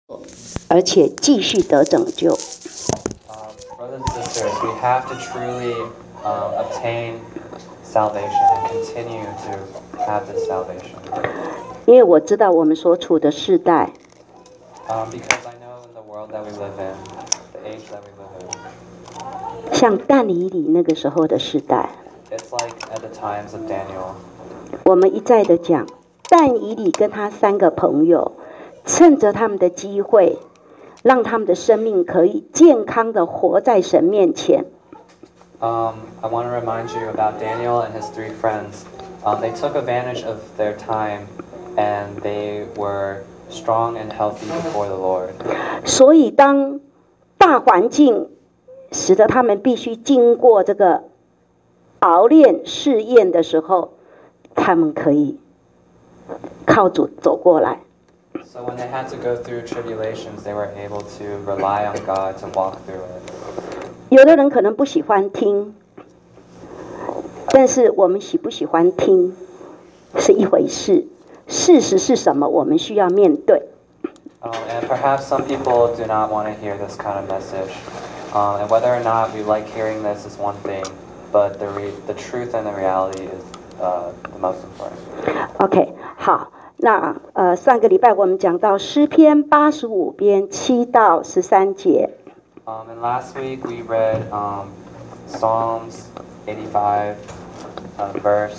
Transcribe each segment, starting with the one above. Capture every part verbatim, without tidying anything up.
而且继续得拯救。 Um, brothers and sisters, we have to truly um, obtain salvation and continue to have this salvation. 因为我知道我们所处的世代， Um, because I know in the world that we live in, the age that we live in, 像但以理那个时候的世代， it's like at the times of Daniel. 我们一再的讲，但以理跟他三个朋友，趁着他们的机会，让他们的生命可以健康的活在神面前。 Um, I want to remind you about Daniel and his three friends. Um, they took advantage of their time and they were strong and healthy before the Lord. 所以当大环境使得他们必须经过这个熬炼试验的时候，他们可以靠主走过来。 So when they had to go through tribulations, they were able to rely on God to walk through it. 有的人可能不喜欢听，但是我们喜不喜欢听是一回事，事实是什么，我们需要面对。 Um, and perhaps some people do not want to hear this kind of message. Um, and whether or not we like hearing this is one thing, but the, re- the truth and the reality is uh, the most important. OK， 好，那呃上个礼拜我们讲到诗篇八十五篇七到十三节。 Um, and last week we read um, Psalms eighty-five, uh, verse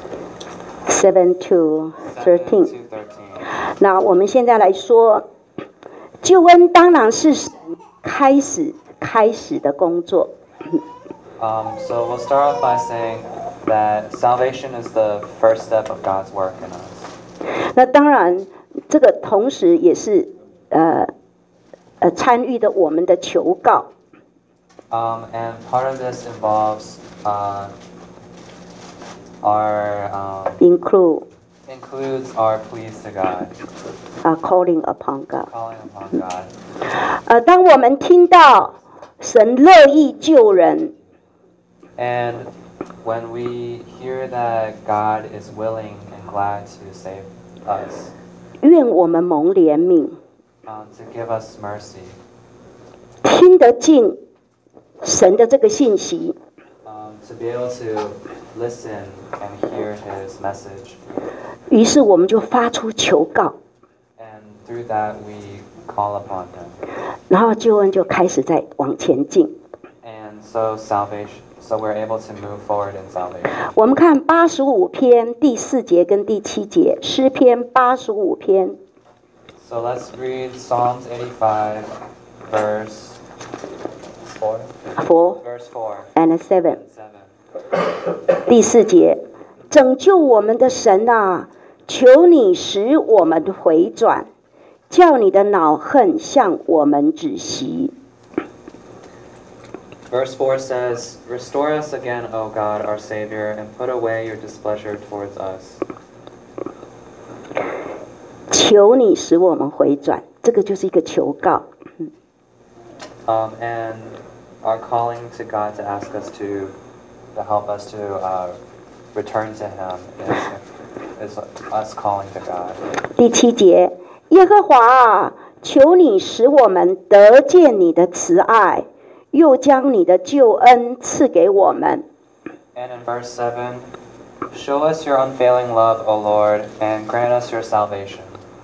seven to seven thirteen。 to thirteen. 那我们现在来说，救恩当然是神开始开始的工作。 Um, so we'll start off by saying that salvation is the first step of God's work in us. 那当然，这个同时也是呃呃参与的我们的求告。 Um, and part of this involves uh, our um, include includes our pleas to God, uh, calling upon God。 calling upon God. 呃，当我们听到神乐意救人， And when we hear that God is willing and glad to save us, 愿我们蒙怜悯， um, to give us mercy, 听得进神的这个信息， um, to be able to listen and hear His message, 于是我们就发出求告， and through that we call upon Him. 然后救恩就开始在往前进。 And so salvation, so we're able to move forward in salvation. 我们看八十五篇第四节跟第七节，诗篇八十五篇。 So let's read Psalms eighty-five, verse four. four Verse four and seven。 and seven. 第四节，拯救我们的神啊，求你使我们回转，叫你的恼恨向我们止息。 Verse four says, "Restore us again, O God, our Savior, and put away your displeasure towards us." 求你使我们回转，这个就是一个求告。 Um, and our calling to God to ask us to, to help us to uh, return to Him is, is us calling to God. 第七节，耶和华啊，求你使我们得见你的慈爱，又将你的救恩赐给我们。 And in verse seven, "Show us your unfailing love, O Lord, and grant us your salvation."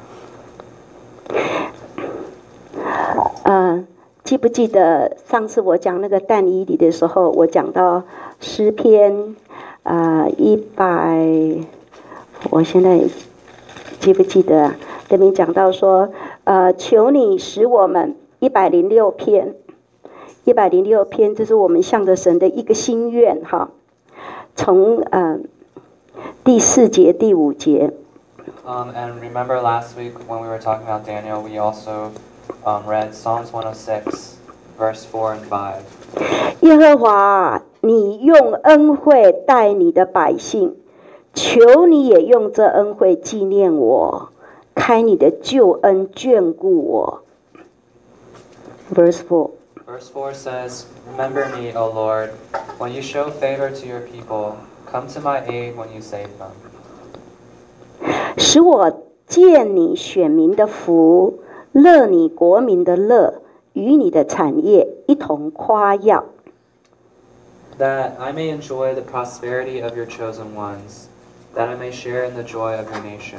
呃，记不记得上次我讲那个但以理的时候，我讲到诗篇啊一百，我现在记不记得？这边讲到说，呃，求你使我们一百零六篇，一百零六篇，这是我们向着神的一个心愿哈。从呃第四节、第五节。 Um, and remember last week when we were talking about Daniel, we also um, read Psalms one oh six, verse four and five. 耶和华，你用恩惠待你的百姓，求你也用这恩惠纪念我，开你的救恩眷顾我。Verse four. Verse four says, "Remember me, O Lord, when you show favor to your people. Come to my aid when you save them." 使我见你选民的福， 乐你国民的乐，与你的产业一同夸耀。 That I may enjoy the prosperity of your chosen ones, that I may share in the joy of your nation,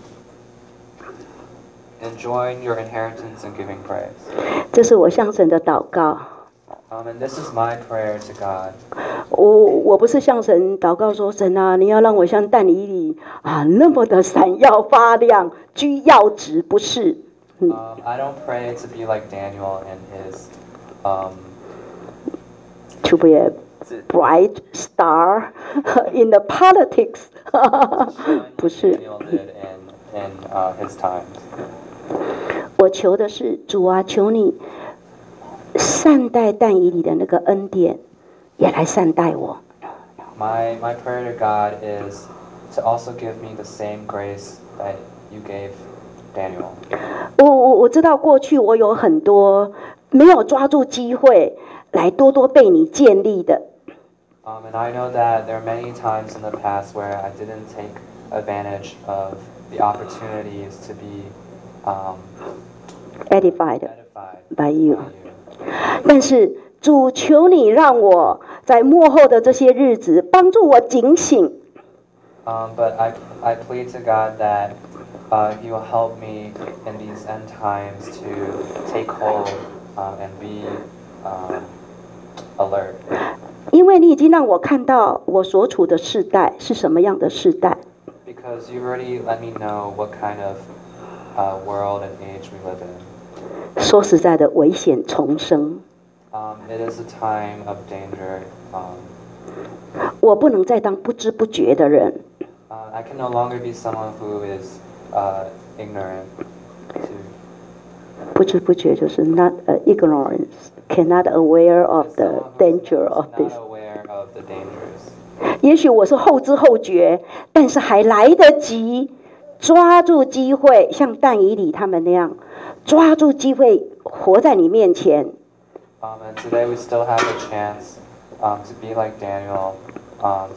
enjoying your inheritance and giving praise. 这是我向神的祷告。 Um, and this is my prayer to God. 我我不是向神祷告说，神啊，你要让我像但以理啊那么的闪耀发亮，居要职，不是。 Um, I don't pray to be like Daniel and his, um, to be a bright star in the politics 不是 Daniel did in, in uh, his times. 我求的是主啊，求你善待但以理的那个恩典，也来善待我。 My my prayer to God is to also give me the same grace that you gave Daniel. 我我我知道过去我有很多没有抓住机会来多多被你建立的。 Um, and I know that there are many times in the past where I didn't take advantage of the opportunities to be um, edified edified by you. by you. 但是主求你让我在末后的这些日子帮助我警醒。 Um, but I I plead to God that uh, He will help me in these end times to take hold um, and be um, alert. 因为你已经让我看到我所处的世代是什么样的世代。 Because you've already let me know what kind of uh, world and age we live in. 说实在的，危险丛生。 Um, it is a time of danger. Um, 我不能再当不知不觉的人。 uh, I can no longer be someone who is uh, ignorant to. 不知不觉就是 not uh, ignorance, cannot aware of the someone who's danger of not this. aware of the dangers. 也许我是后知后觉，但是还来得及抓住机会，像但以理他们那样，抓住机会活在你面前。 Um, and today we still have a chance um, to be like Daniel, um,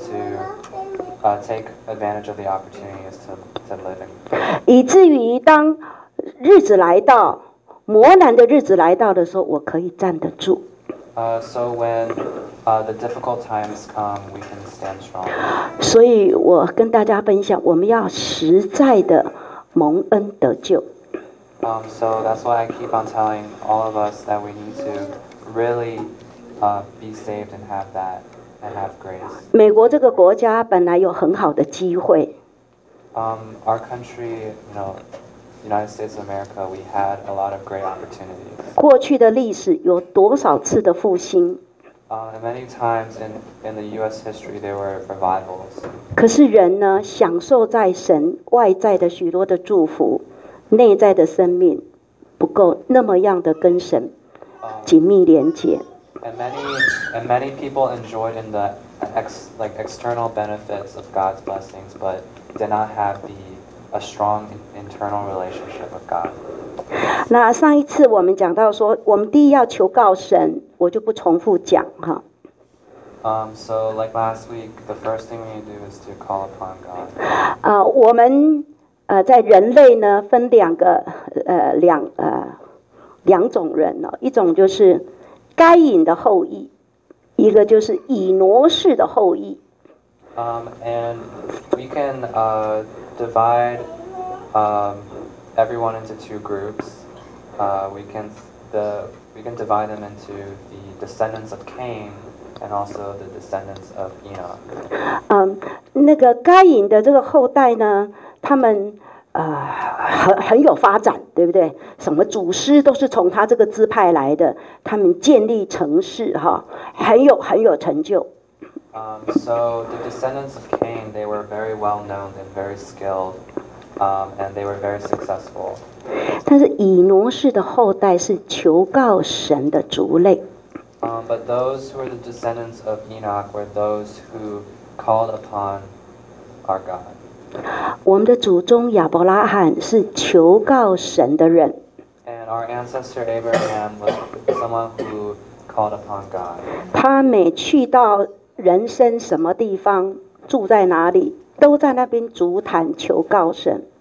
to uh, take advantage of the opportunities to, to live in. 以至于当日子来到，磨难的日子来到的时候，我可以站得住。 Uh, so when uh, the difficult times come, we can stand strong. 所以我跟大家分享，我们要实在的蒙恩得救。 Um, so that's why I keep on telling all of us that we need to really uh, be saved and have that and have grace. 美国这个国家本来有很好的机会， Um, our country, you know, United States of America, we had a lot of great opportunities. 过去的历史有多少次的复兴？ Uh, and many times in, in the U S history, there were revivals. 可是人呢，享受在神外在的许多的祝福，内在的生命不够那么样的跟神 Um, 紧密连接。 and many and many people enjoyed in the ex, like external benefits of God's blessings, but did not have the a strong internal relationship with God. 那上一次我们讲到说，我们第一要求告神，我就不重复讲哈。 Um, so like last week, the first thing we need to do is to call upon God. 啊、我们呃在人类呢分两个呃两呃两种人哦，一种就是该隐的后裔，一个就是以挪士的后裔。 Um, and we can uh, divide um, everyone into two groups. Uh, we can the we can divide them into the descendants of Cain and also the descendants of Enoch. 嗯，那个该隐的这个后代呢，他们呃很很有发展，对不对？什么祖师都是从他这个支派来的，他们建立城市哈，很有很有成就。 Um, so the descendants of Cain, they were very well known and very skilled, um, and they were very successful. 但是以挪士的后代是求告神的族类。 Um, but those who were the descendants of Enoch were those who called upon our God. 我们的祖宗亚伯拉罕是求告神的人， And our ancestor Abraham was someone who called upon God. 他每去到人生什么地方，住在哪里，都在那边足坛求告神。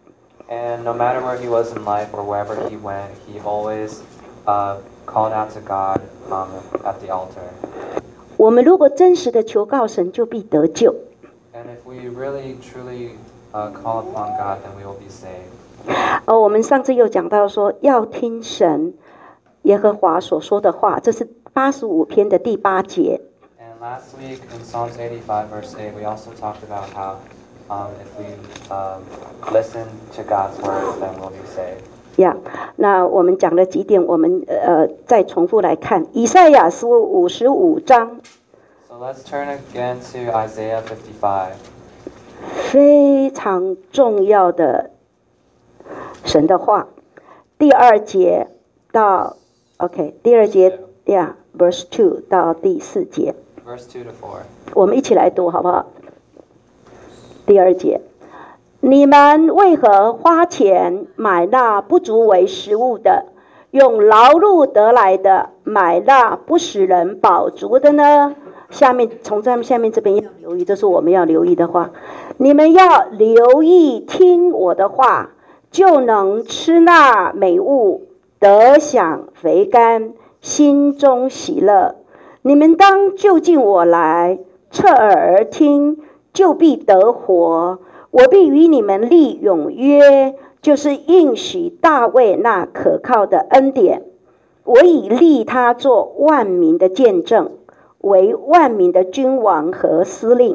And no matter where he was in life or wherever he went, he always uh, called out to God um, at the altar. 我们如果真实的求告神，就必得救。 And if we really truly uh, call upon God, then we will be saved. 而我们上次又讲到说，要听神耶和华所说的话，这是八十五篇的第八节。 And last week in Psalms eighty-five, verse eight, we also talked about how um, if we um, listen to God's words, then we'll be saved. 呀、yeah, 那我们讲了几点，我们呃再重复来看以赛亚书五十五章。 So let's turn again to Isaiah fifty-five. 非常重要的神的话，第二节到 OK， 第二节呀、yeah,，verse two 到第四节。 Verse two to four. 我们一起来读好不好？第二节。你们为何花钱买那不足为食物的，用劳碌得来的买那不使人饱足的呢？下面从咱们下面这边要留意，这是我们要留意的话。你们要留意听我的话，就能吃那美物，得享肥甘，心中喜乐。你们当就近我来，侧耳而听，就必得活。我必与你们立永约，就是应许大卫那可靠的恩典。我已立他做万民的见证，为万民的君王和司令。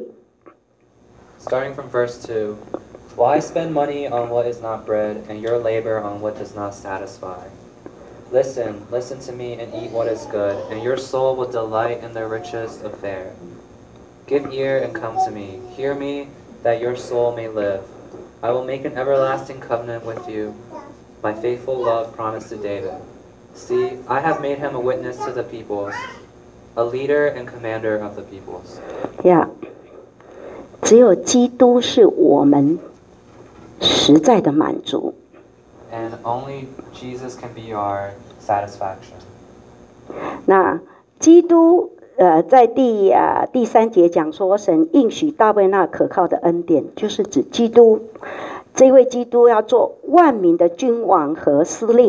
Starting from verse two, why spend money on what is not bread, and your labor on what does not satisfy? Listen, listen to me and eat what is good, and your soul will delight in the richest of fare. Give ear and come to me. Hear me, that your soul may live. I will make an everlasting covenant with you, my faithful love promised to David. See, I have made him a witness to the peoples, a leader and commander of the peoples. Yeah. 只有基督是我们实在的满足。 And only Jesus can be our satisfaction. 那基督呃，在第啊第三节讲说，神应许大卫那可靠的恩典，就是指基督。这位基督要做万民的君王和司令。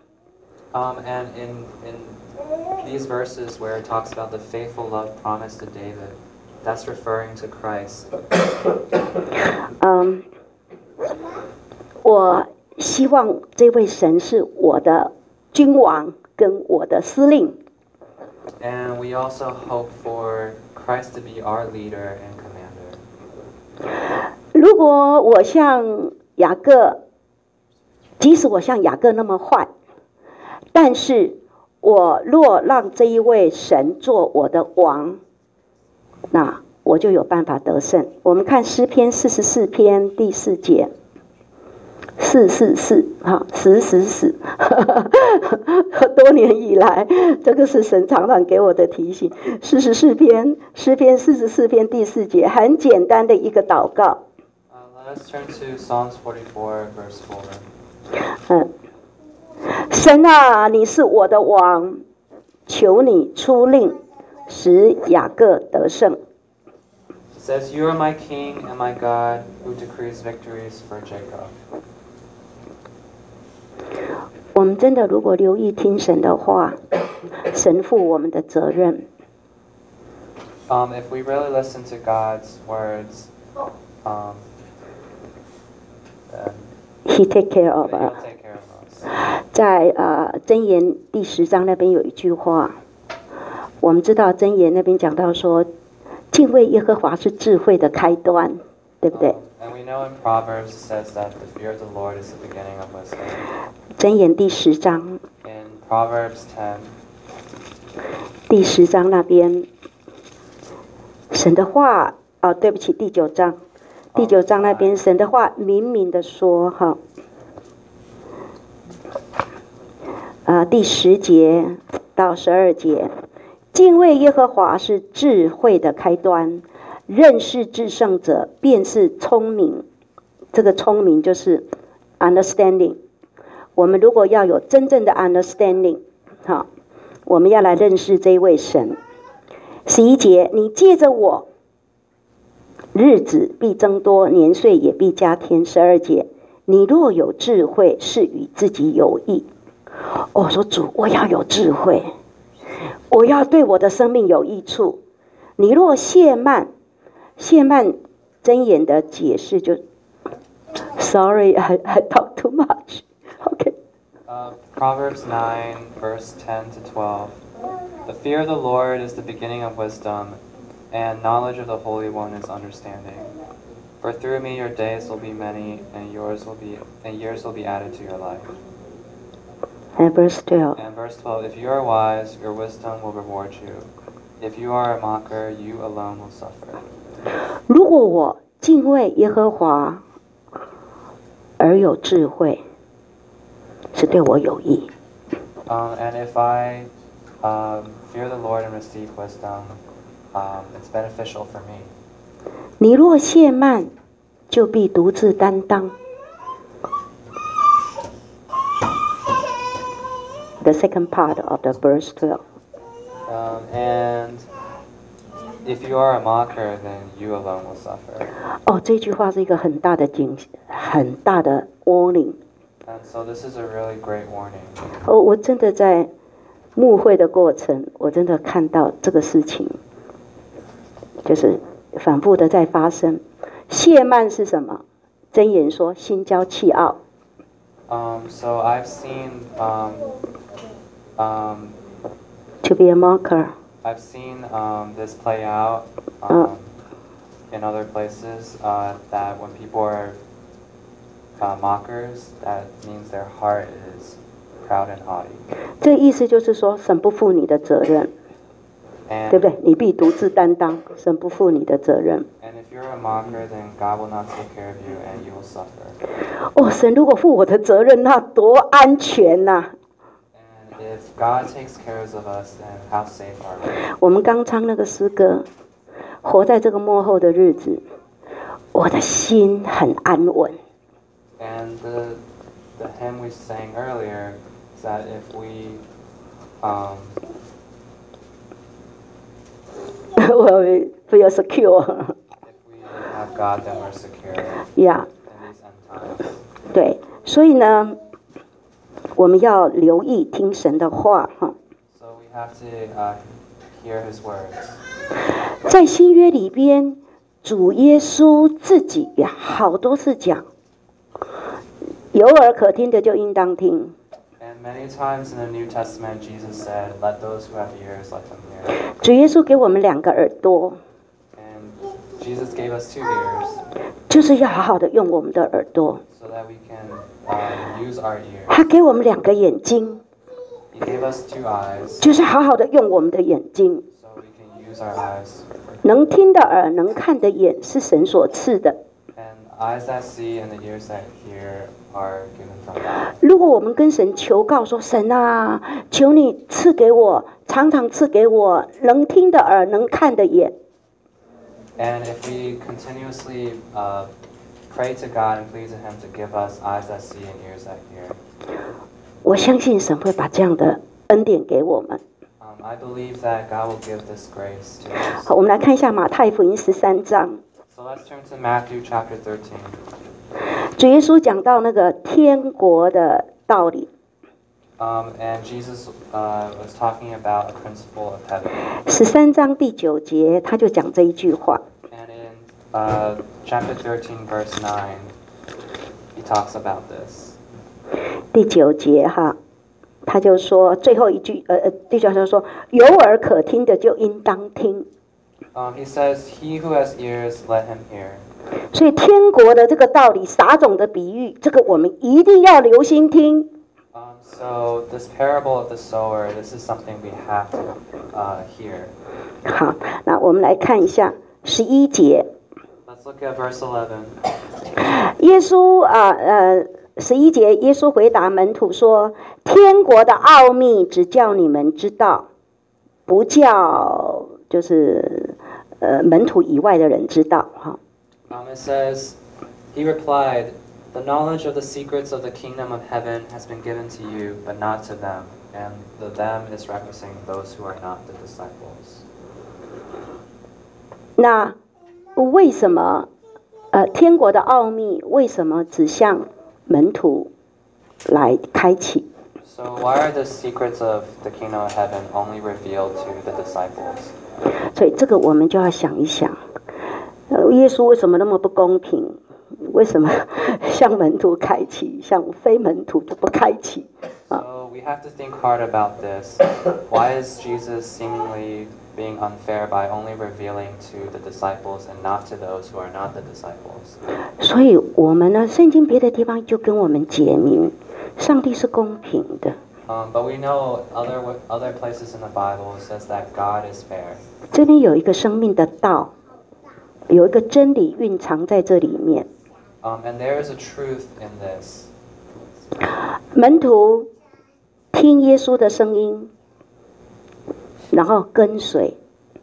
Um, and in in these verses where it talks about the faithful love promised to David, that's referring to Christ. 嗯，我希望这位神是我的君王跟我的司令。 And we also hope for Christ to be our leader and commander. 如果我像雅各，即使我像雅各那么坏，但是我若让这一位神做我的王，那我就有办法得胜。我们看诗篇四十四篇第四节。四四四，哈，死死死，多年以来，这个是神常常给我的提醒。四十四篇，诗篇四十四篇第四节，很简单的一个祷告。 Uh, let us turn to Psalms forty-four, verse four. 嗯，神啊，你是我的王，求你出令，使雅各得胜。 It says, "You are my King and my God, who decrees victories for Jacob." 我们真的如果留意听神的话，神负我们的责任。 Um, if we really listen to God's words, um, then He take care of He'll us. take care of us. 在呃箴言第十章那边有一句话，我们知道箴言那边讲到说，敬畏耶和华是智慧的开端，对不对？ And we know in Proverbs it says that the fear of the Lord is the beginning of wisdom. 箴言第十章， In Proverbs ten, 第十章那边，神的话哦，对不起，第九章，第九章那边神的话明明的说哈，呃，第十节到十二节，敬畏耶和华是智慧的开端，认识至圣者便是聪明。这个聪明就是 understanding。我们如果要有真正的 understanding， 好，我们要来认识这一位神。十一节，你借着我，日子必增多，年岁也必加添。十二节， 你若有智慧，是与自己有益。我说主，我要有智慧，我要对我的生命有益处。你若懈慢，懈慢箴言的解释就 ，Sorry, I I talk too much. Okay. Uh, Proverbs nine, verse ten to twelve. The fear of the Lord is the beginning of wisdom, and knowledge of the Holy One is understanding. For through me your days will be many, and yours will be, and years will be added to your life. And verse twelve. And verse twelve. If you are wise, your wisdom will reward you. If you are a mocker, you alone will suffer. 如果我敬畏耶和华而有智慧，是对我有益。 Um, and if I um, fear the Lord and receive wisdom, um, it's beneficial for me. 你若懈慢，就必独自担当。The second part of the verse twelve. Um, and if you are a mocker, then you alone will suffer. 哦，这句话是一个很大的警，很大的 warning。 And so this is a really great warning. 哦，我真的在牧会的过程，我真的看到这个事情，就是反复的在发生。懈慢是什么？箴言说心骄气傲。 Um, so I've seen um, um, To be a mocker. I've seen um, this play out um, in other places. Uh, that when people are uh, mockers, that means their heart is proud and haughty. 这意思就是说，神不负你的责任， And 对不对？你必独自担当，神不负你的责任。 and if you're a mocker, then God will not take care of you, and you will suffer. 哦，神如果负我的责任，那多安全呐、啊！ And if God takes care of us, then how safe are we? 我们刚唱那个诗歌，活在这个末后的日子，我的心很安稳。 And the the hymn we sang earlier is that if we um, 我 feel secure. if we have God, then we're secure Yeah. in these end times. 对，所以呢，我们要留意听神的话哈。 So we have to uh, hear His words. 在新约里边，主耶稣自己呀，好多次讲，有耳可听的就应当听。 And many times in the New Testament, Jesus said, "Let those who have ears, let them hear." 主耶稣给我们两个耳朵， And Jesus gave us two ears 就是要好好的用我们的耳朵。 so that we can um, use our ears. 他给我们两个眼睛， He gave us two eyes 就是好好的用我们的眼睛。 so we can use our eyes. 能听的耳，能看的眼，是神所赐的。 And eyes that see and the ears that hear are given from God. 如果我们跟神求告说：“神啊，求你赐给我，常常赐给我能听的耳，能看的眼。” And if we continuously uh, pray to God and plead to Him to give us eyes that see and ears that hear, 我相信神会把这样的恩典给我们。 um, I believe that God will give this grace to us. 好，我们来看一下马太福音十三章， So let's turn to Matthew chapter thirteen. 主耶稣讲到那个天国的道理。 Um, and Jesus uh, was talking about a principle of heaven. 十三章第九节，他就讲这一句话。 And in uh, chapter thirteen, verse nine, he talks about this. 第九节哈，他就说最后一句，呃呃，第九节说有耳可听的就应当听。 Um, he says, "He who has ears, let him hear." 所以天国的这个道理，撒种的比喻，这个我们一定要留心听。 Um, so this parable of the sower, this is something we have to uh, hear. 好，那我们来看一下十一节， Let's look at verse eleven. 耶稣啊呃十一节，耶稣回答门徒说：“天国的奥秘只叫你们知道，不叫就是呃门徒以外的人知道。”哈。 Um, it says, he replied, "The knowledge of the secrets of the kingdom of heaven has been given to you, but not to them." And the them is referencing those who are not the disciples. 那为什么呃天国的奥秘为什么只向门徒来开启。 So why are the secrets of the kingdom of heaven only revealed to the disciples? 所以这个我们就要想一想，呃，耶稣为什么那么不公平？为什么向门徒开启，向非门徒就不开启？ So we have to think hard about this. Why is Jesus seemingly being unfair by only revealing to the disciples and not to those who are not the disciples? 所以我们呢，圣经别的地方就跟我们解明，上帝是公平的。 Um, but we know other other places in the Bible says that God is fair. 这边有一个生命的道，有一个真理蕴藏在这里面。 Um, and there is a truth in this. 门徒听耶稣的声音，然后跟随。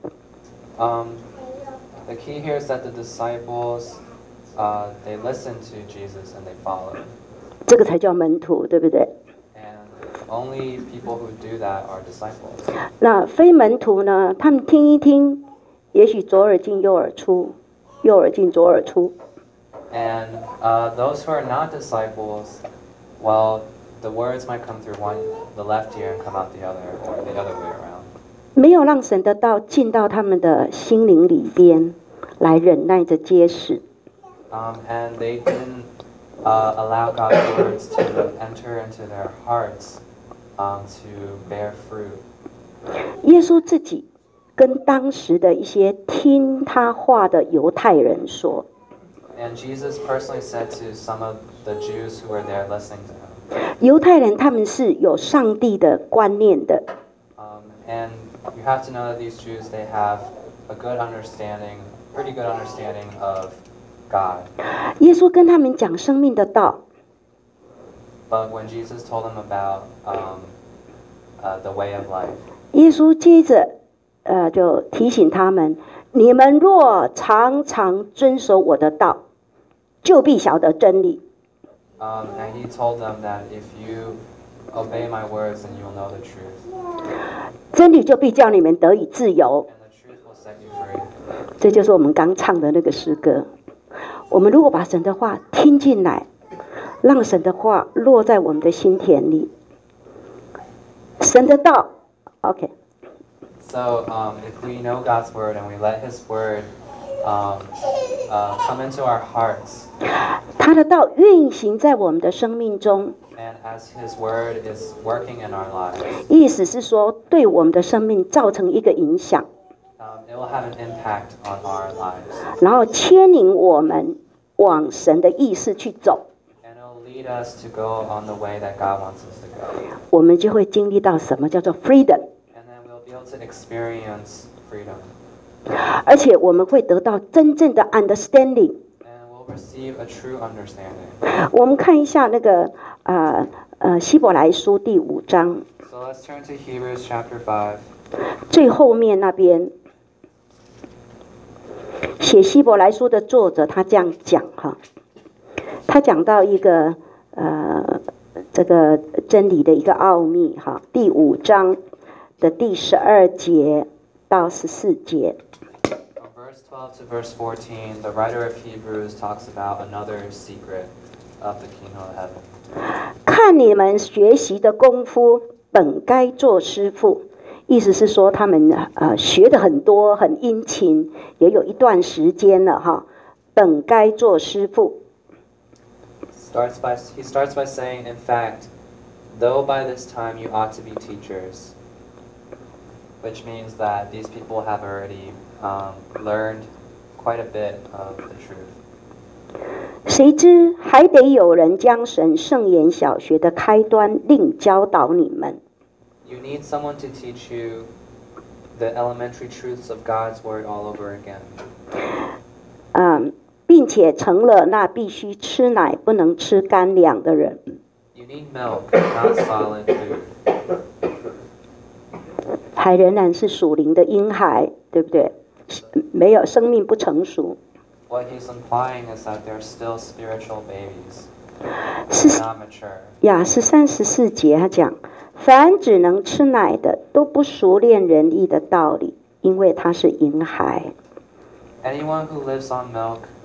Um, the key here is that the disciples, uh, they listen to Jesus and they follow. 这个才叫门徒，对不对？ And only people who do that are disciples. 那非门徒呢？他们听一听，也许左耳进右耳出，右耳进左耳出。 And uh, those who are not disciples, well, the words might come through one, the left ear and come out the other, or the other way around. 没有让神的道进到他们的心灵里边，来忍耐着揭示。 Um, and they didn't uh, allow God's words to enter into their hearts um, to bear fruit. 耶稣自己跟当时的一些听他话的犹太人说。 And Jesus personally said to some of the Jews who were there listening to him. 犹太人他们是有上帝的观念的， Um, and you have to know that these Jews, they have a good understanding, pretty good understanding of God. 耶稣跟他们讲生命的道， But when Jesus told them about um, uh, the way of life, 耶稣接着呃就提醒他们：你们若常常遵守我的道，就必晓得真理。 um, and he told them that if you obey my words, then you'll know the truth, 真理就必叫你们得以自由。 and the truth will set you free. 这就是我们刚唱的那个诗歌。我们如果把神的话听进来，让神的话落在我们的心田里，神的道 ，OK。 So um, if we know God's word and we let His word um, uh, come into our hearts, 他的道运行在我们的生命中， and as His word is working in our lives, 意思是说对我们的生命造成一个影响， um, it will have an impact on our lives, 然后牵引我们往神的意识去走， and it will lead us to go on the way that God wants us to go, 我们就会经历到什么叫做 freedom， and then we'll be able to experience freedom, 而且我们会得到真正的 understanding。 and we'll receive a true understanding. 我们看一下那个呃呃希伯来书第五章 So let's turn to Hebrews chapter five. 最后面那边，写希伯来书的作者他这样讲哈，他讲到一个呃这个真理的一个奥秘哈，第五章的第十二节到十四节。 From verse twelve to verse fourteen, the writer of Hebrews talks about another secret of the kingdom of heaven. 看你们学习的功夫，本该做师傅。意思是说，他们呃学的很多，很殷勤，也有一段时间了哈。本该做师傅。 Starts by, he starts by saying, in fact, though by this time you ought to be teachers, which means that these people have already um, learned quite a bit of the truth. 谁知还得有人将神圣言小学的开端另教导你们。 You need someone to teach you the elementary truths of God's word all over again. 嗯，并且成了那必须吃奶不能吃干粮的人。 You need milk, not solid food. 还仍然是属灵的婴孩，对不对？没有生命不成熟。 What he's implying is that they're still spiritual babies, 是 not mature. 呀，十三十四节他讲，凡只能吃奶的，都不熟练仁义的道理，因为他是婴孩。 Anyone who lives on milk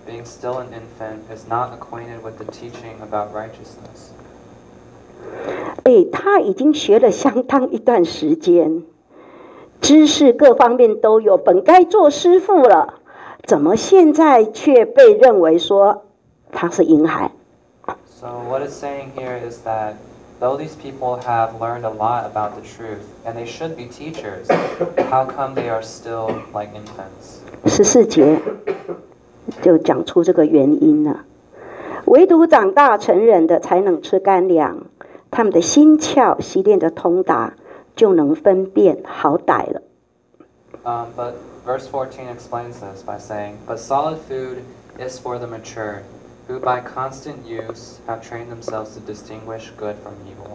being still an infant, is not acquainted with the teaching about righteousness. 哎，他已经学了相当一段时间，知识各方面都有，本该做师父了，怎么现在却被认为说他是婴孩？ So what it's saying here is that though these people have learned a lot about the truth, and they should be teachers, how come they are still like infants? 十四节就讲出这个原因了。唯独长大成人的才能吃干粮，他们的心窍习练的通达，就能分辨好歹了。 Um, but verse fourteen explains this by saying, "But solid food is for the mature, who by constant use have trained themselves to distinguish good from evil."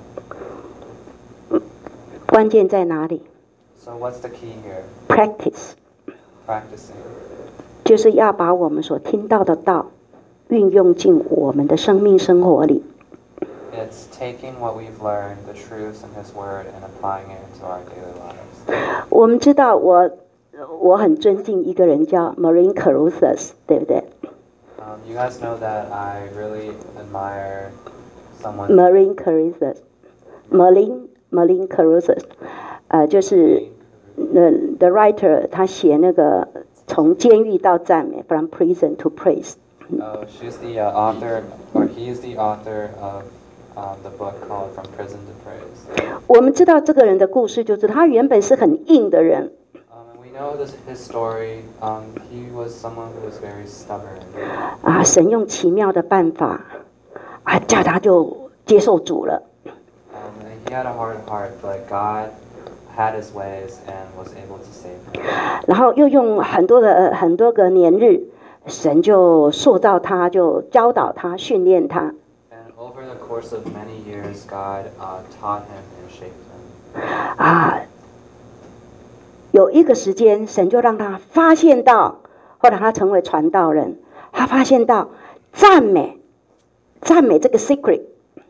关键在哪里 So what's the key here? ？Practice， Practicing. 就是要把我们所听到的道运用进我们的生命生活里。 It's taking what we've learned, the truths in His Word, and applying it into our daily lives. 我们知道我，我很尊敬一个人叫 Marine Caruthers， 对不对 Um, you guys know that I really admire someone. ？Marine Caruthers，Marine Marine Caruthers， 呃，就是 the the writer 他写那个从监狱到赞美 ，from prison to praise。 Oh, she's the uh, author, or he's the author of um, the book called From Prison to Praise. 我们知道这个人的故事，就是他原本是很硬的人， Um, and we know this his story. Um, he was someone who was very stubborn. 啊，神用奇妙的办法，啊，叫他就接受主了。 Um, and he had a hard heart, but God had His ways and was able to save him. 然后又用很多个很多个年日，神就塑造他，就教导他，训练他。 And over the course of many years, God uh, taught him and shaped him. 啊，有一个时间，神就让他发现到，后来他成为传道人，他发现到赞美，赞美这个 secret。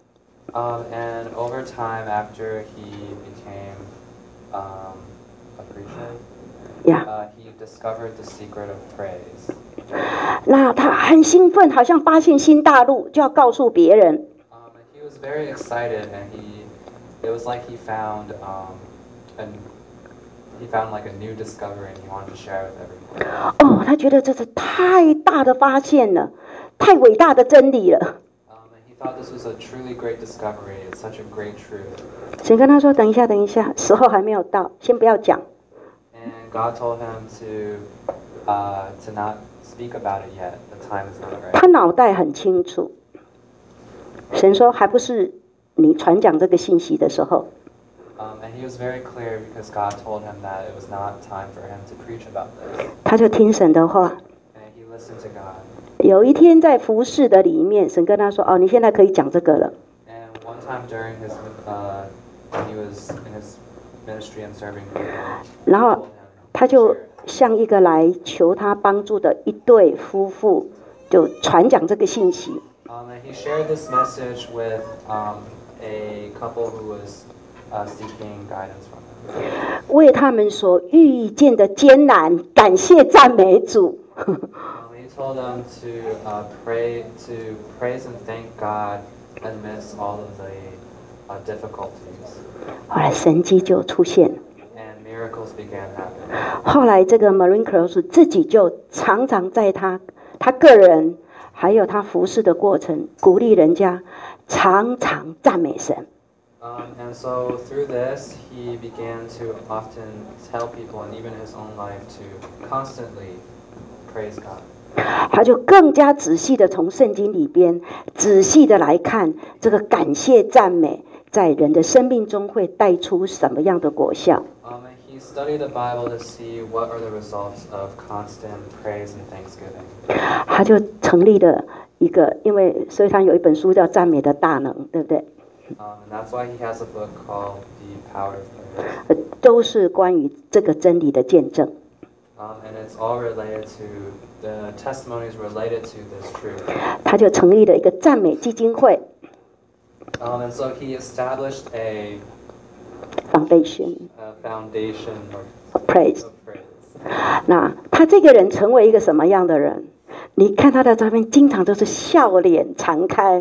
Um, and over time, after he became um, a preacher, 呀、 uh, he discovered the secret of praise. 那他很兴奋，好像发现新大陆，就要告诉别人。 Um, and he was very excited, and he, it was like he found, um, an, he found like a new discovery, and he wanted to share it with everyone. 哦，他觉得这是太大的发现了，太伟大的真理了。 Um, and he thought this was a truly great discovery. It's such a great truth. 神跟他说：“等一下，等一下，时候还没有到，先不要讲。” And God told him to, uh, to not speak about it yet. The time is not right. 他脑袋很清楚。神说：“还不是你传讲这个信息的时候。” Um, and he was very clear because God told him that it was not time for him to preach about this. 他就听神的话。 And he listened to God. 有一天在服侍的里面，神跟他说：“哦，你现在可以讲这个了。” And one time during his, uh, when he was in his ministry and serving people, 然 God 后 told him 他 to 就 share. 向一个来求他帮助的一对夫妇，就传讲这个信息。 Um, and he shared this message with um, a couple who was uh, seeking guidance from him. 为他们所遇见的艰难，感谢赞美主。 Um, he told them to uh, pray, to praise and thank God amidst all of the uh, difficulties. 后来神迹就出现。 And miracles began happening. 后来这个 Marine Cross 自己就常常在他他个人还有他服侍的过程，鼓励人家常常赞美神。 Um, and so through this, he began to often tell people, and even in his own life, to constantly praise God. 他就更加仔细的从圣经里边仔细的来看这个感谢赞美在人的生命中会带出什么样的果效。 Um, and he studied the Bible to see what are the results of constant praise and thanksgiving. 他就成立了一个，因为所以他有一本书叫《赞美的大能》，对不对？ Um, and that's why he has a book called The Power of Praise. 呃，都是关于这个真理的见证。 Um, and it's all related to the testimonies related to this truth. 他就成立了一个赞美基金会 Um, and so he established a, （Foundation a foundation of, of Praise）。 of praise. 那他这个人成为一个什么样的人？ 你看他的照片，经常都是笑脸常开。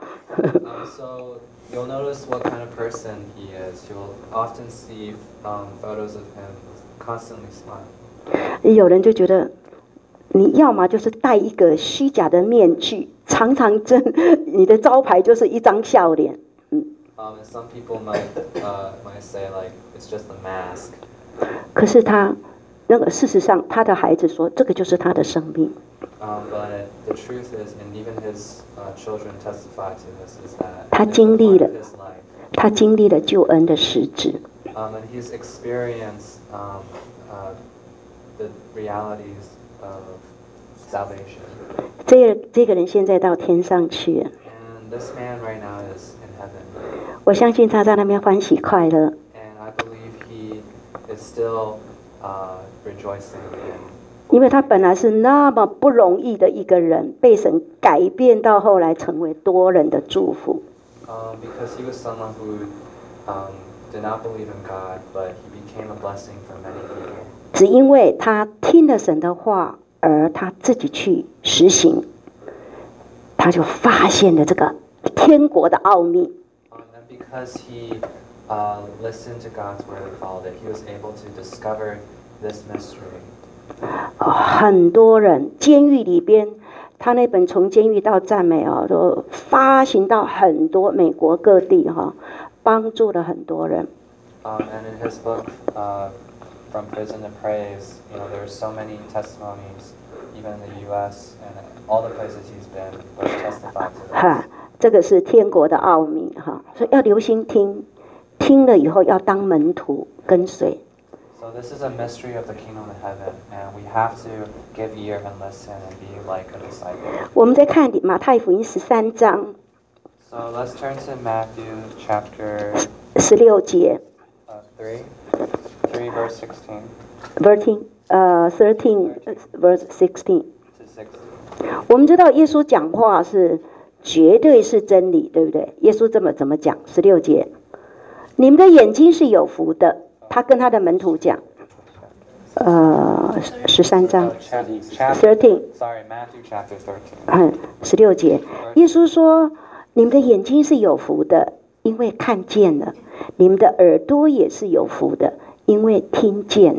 um, so you'll notice what kind of person he is. You'll often see um, photos of him constantly smiling. 有人就觉得，你要么就是戴一个虚假的面具，常常真你的招牌就是一张笑脸。嗯。 Um, and some people might uh, might say like it's just a mask. 可是他，那个事实上，他的孩子说，这个就是他的生命。 Um, but the truth is, and even his uh, children testify to this, is that 他 it's a 经历 part 了 of his life. 他经历了救恩的实质。 Um, and he's experienced um, uh, the realities of salvation. 这个这个人现在到天上去了， And this man right now is in heaven. 我相信他在那边欢喜快乐。 And I believe he is still uh, rejoicing. And 因为他本来是那么不容易的一个人，被神改变到后来成为多人的祝福。 um, because he was someone who um, did not believe in God, but he became a blessing for many people. 只因为他听了神的话，而他自己去实行，他就发现了这个天国的奥秘。 Um, and because he uh, listened to God's word and followed it, he was able to discover this mystery. 哦，很多人监狱里边，他那本《从监狱到赞美》啊，都发行到很多美国各地哈、啊，帮助了很多人。 Um, and in his book, uh, From Prison to Praise, you know, there's so many testimonies, even in the U S and all the places he's been, which testify to 哈 this. 这个是天国的奥秘哈，所以要留心听，听了以后要当门徒跟随。 So this is a mystery of the kingdom of heaven, and we have to give ear and listen and be like a disciple. 我们再看马太福音十三章 So let's turn to Matthew chapter 十六节 uh, three, three verse sixteen ，thirteen 呃 thirteen verse sixteen。 to sixteen. 我们知道耶稣讲话是绝对是真理，对不对？耶稣这么怎么讲？十六节，你们的眼睛是有福的。他跟他的门徒讲，呃，十三章 Oh, chap- chapter, thirteen， sorry, Matthew chapter thirteen. 嗯，十六节，耶稣说，你们的眼睛是有福的，因为看见了；你们的耳朵也是有福的，因为听见了。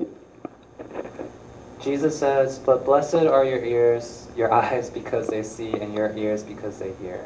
Jesus says, "But blessed are your ears, your eyes, because they see, and your ears because they hear."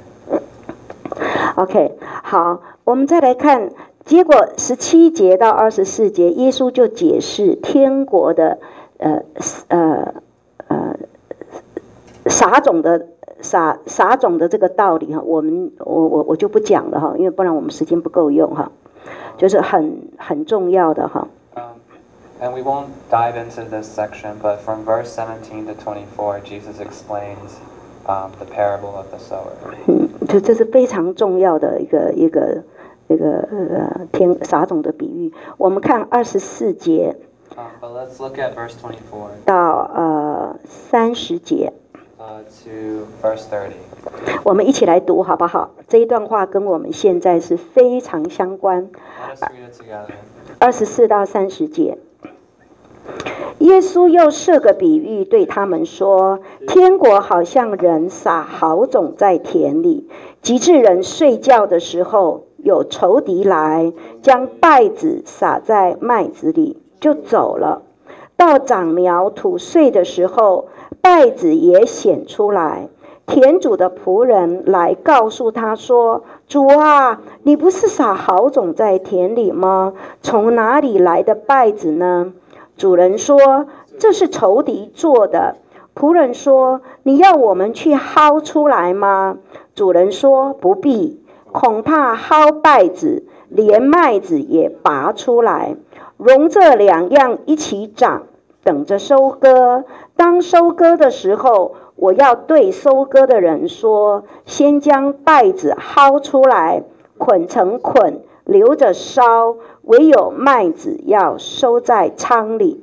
OK， 好，我们再来看，结果十七节到二十四节，耶稣就解释天国的呃呃呃撒种的撒撒种的这个道理哈，我们我我我就不讲了哈，因为不然我们时间不够用哈，就是很很重要的哈。 Um, and we won't dive into this section, but from verse seventeen to twenty-four, Jesus explains um, the parable of the sower. 嗯，这这是非常重要的一个一个一个呃天撒种的比喻。我们看二十四节 Um, but let's look at verse twenty-four 到呃三十节。 uh, to verse thirty. 我们一起来读好不好？这一段话跟我们现在是非常相关。 Let us read it together. 二十四到三十节，耶稣又设个比喻对他们说：天国好像人撒好种在田里，及至人睡觉的时候，有仇敌来，将稗子撒在麦子里，就走了。到长苗吐穗的时候，稗子也显出来。田主的仆人来告诉他说：“主啊，你不是撒好种在田里吗？从哪里来的稗子呢？”主人说：“这是仇敌做的。”仆人说：“你要我们去薅出来吗？”主人说：“不必，恐怕薅稗子，连麦子也拔出来，容这两样一起长，等着收割。当收割的时候，我要对收割的人说：先将稗子薅出来，捆成捆，留着烧；唯有麦子要收在仓里。”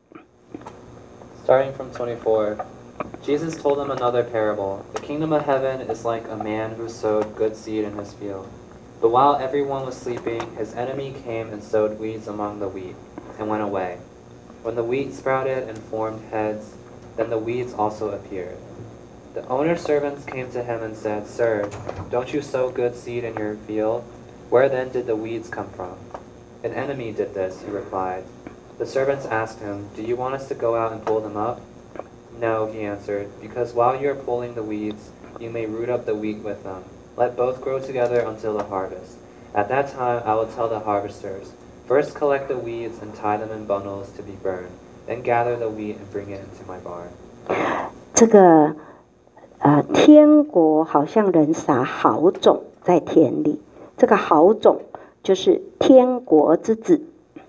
Starting from twenty-four, Jesus told them another parable. The kingdom of heaven is like a man who sowed good seed in his field. But while everyone was sleeping, his enemy came and sowed weeds among the wheat, and went away. When the wheat sprouted and formed heads, then the weeds also appeared. The owner's servants came to him and said, Sir, don't you sow good seed in your field? Where then did the weeds come from? An enemy did this, he replied. The servants asked him, Do you want us to go out and pull them up? No, he answered, because while you are pulling the weeds, you may root up the wheat with them. Let both grow together until the harvest. At that time I will tell the harvesters, First collect the weeds and tie them in bundles to be burned, then gather the wheat and bring it into my barn. 这个呃，天国好像人撒好种在田里，这个好种就是天国之子。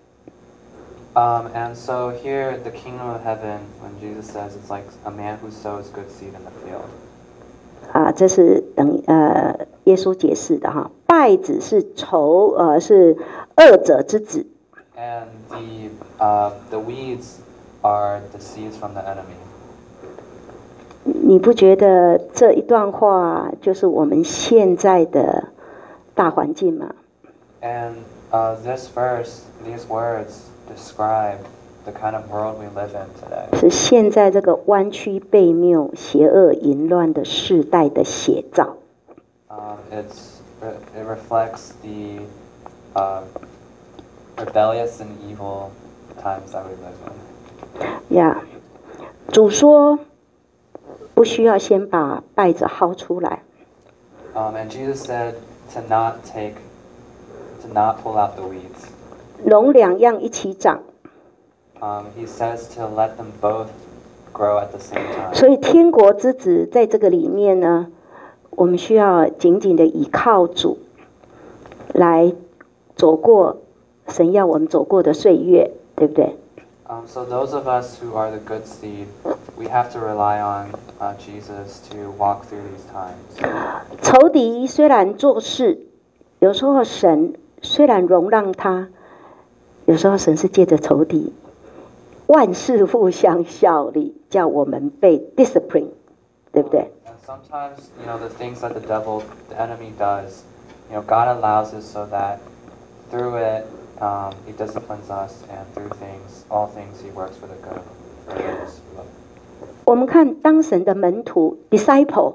Um, and so here, the kingdom of heaven, when Jesus says it's like a man who sows good seed in the field. 啊，这是等呃耶稣解释的哈，败子是仇呃是恶者之子。 And the uh, the weeds are the seeds from the enemy. 你不觉得这一段话就是我们现在的大环境吗？ And uh, this verse, these words describe the kind of world we live in today. 是现在这个弯曲悖谬、邪恶淫乱的世代的写照。 Um, it's it reflects the uh, rebellious and evil times that we live in. 呀，主说不需要先把稗子薅出来。 Um, and Jesus said to not take, to not pull out the weeds. 容两样一起长。 Um, he says to let them both grow at the same time. 所以天国之子在这个里面呢，我们需要紧紧的依靠主，来走过神要我们走过的岁月，对不对？ Um, so those of us who are the good seed, we have to rely on uh, Jesus to walk through these times. 仇敌虽然做事，有时候神虽然容让他，有时候神是借着仇敌。 万事互相效力，叫我们被 discipline， 对不对？ And sometimes, you know, the things that the devil, the enemy does, you know, God allows it so that through it, um, He disciplines us, and through things, all things, He works for the good for those who love Him. 我们看当神的门徒 disciple，